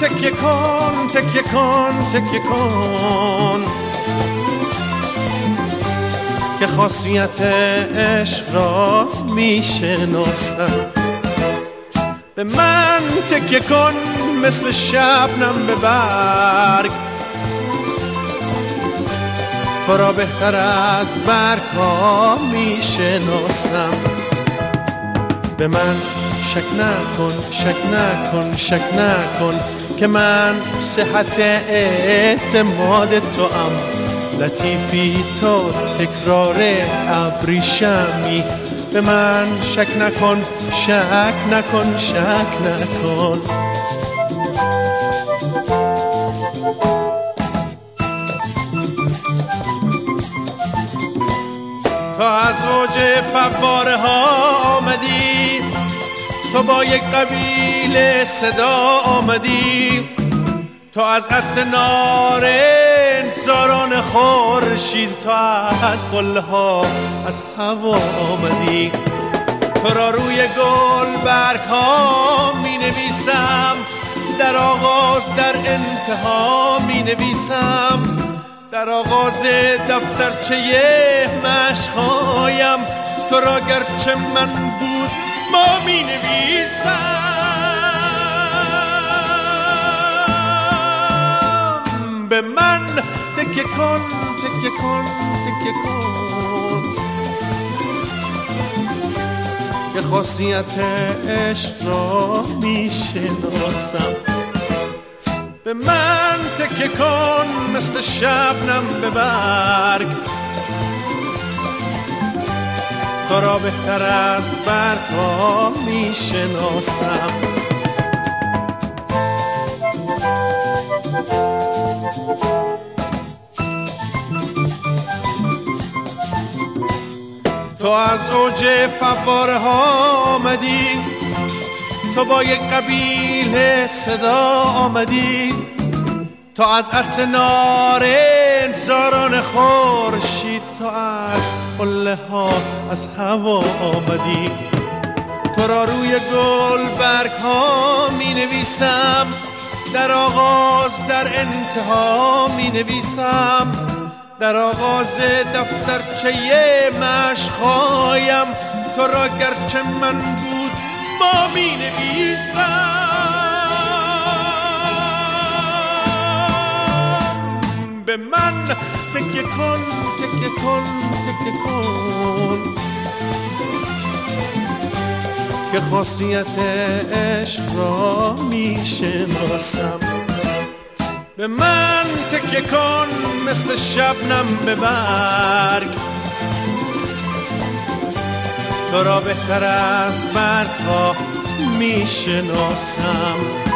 تکیه کن تکیه کن تکیه کن که خاصیت عشق را میشناسم. به من تکیه کن مثل شبنم به برگ، تو را بهتر از برگ ها میشناسم. به من شک نکن شک نکن شک نکن که من صحت اعتماد تو ام. لطیفی تو تکرار ابریشمی. به من شک نکن شک نکن شک نکن. تو از اوج فواره ها آمدی، تو با یک قبیله صدا آمدی، تو از عطر نارنج زاران خورشید، تو از قله ها از هوا آمدی. تو را روی گل برگ ها می نویسم، در آغاز در انتها می نویسم، در آغاز دفترچه مشقایم تو را گرچه من بود ما می نویسم. به من تکیه کن تکیه کن تکیه کن که خاصیت عشق را می شناسم. به من تکیه کن مثل شبنم به برگ، تو را بهتر از برگ ها می شناسم. تو از اوج فواره ها آمدی، تو با یک قبیله صدا آمدی، تو از عطر نارنج زاران خورشید، تو از قله ها از هوا آمدی. تو را روی گل برگ ها می نویسم، در آغاز در انتها می نویسم، در آغاز دفترچه مشقایم تو را گرچه من بود ما می نویسم. به من تکیه کن تکیه کن تکیه کن که خاصیت عشق را می شناسم. به من تکیه کن مثل شبنم به برگ، تو را بهتر از برگ ها می شناسم.